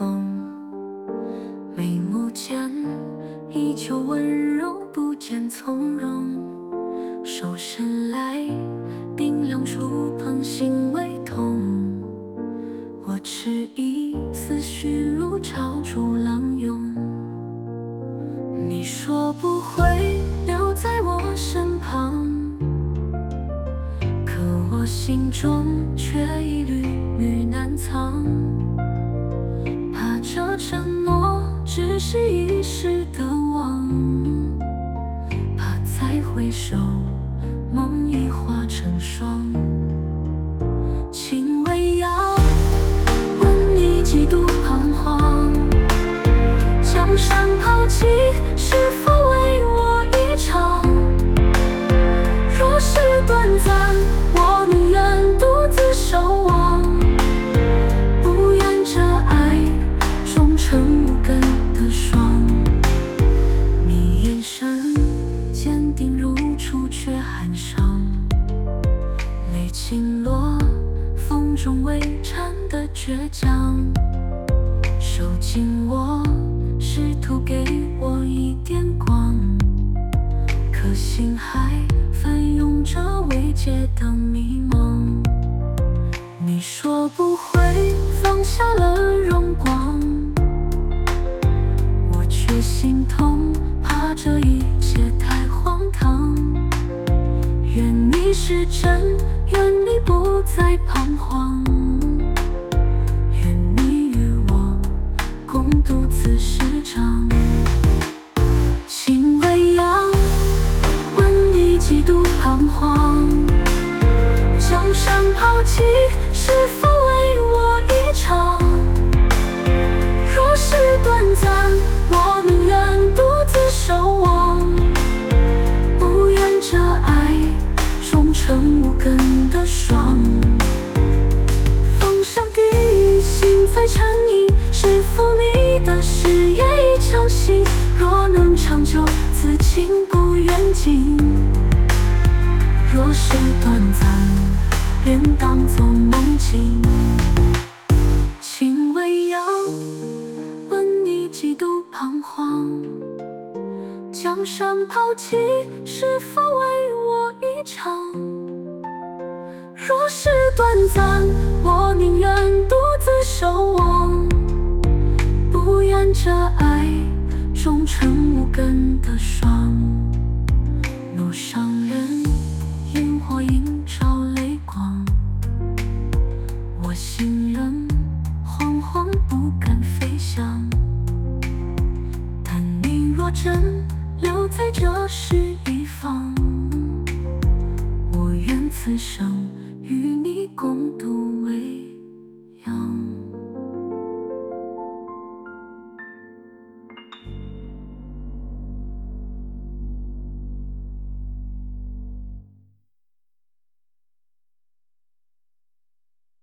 风，眉目间依旧温柔，不见从容。手伸来，冰凉触碰，心微痛。我迟疑，思绪如潮逐浪涌。你说不会留在我身旁，可我心中却一缕缕难藏。怕这承诺只是一时的忘，怕再回首，梦已化成霜。轻微摇，问你几度彷徨，江山抛弃，是否为我一场？若是短暂，我宁愿独自守望，不愿这爱终成无根的霜。你眼神坚定如初，却含伤，泪倾落，风中微颤的倔强。手紧握，试图给我一点光，可心还翻涌着未解的迷茫。你说不会放下了荣光，我却心痛，怕这一切太荒唐。愿你是真，愿你不再彷徨，愿你与我共度此时长。轻微扬，问你几度彷徨，江山抛弃，是否为我一场？若是短暂，我宁愿独自守望，不愿这爱终成无根的霜。风声低，心在沉吟，是否你的誓言已敲醒？若能长久，此情不愿尽；若是短暂，便当作梦境。轻微摇，问你几度彷徨，江山抛弃，是否为我一场？若是短暂，我宁愿独自守望，不愿这爱终成无根的霜。路上人，萤火映照泪光，我心仍惶惶不敢飞翔。但你若真留在这时一方，我愿此生与你共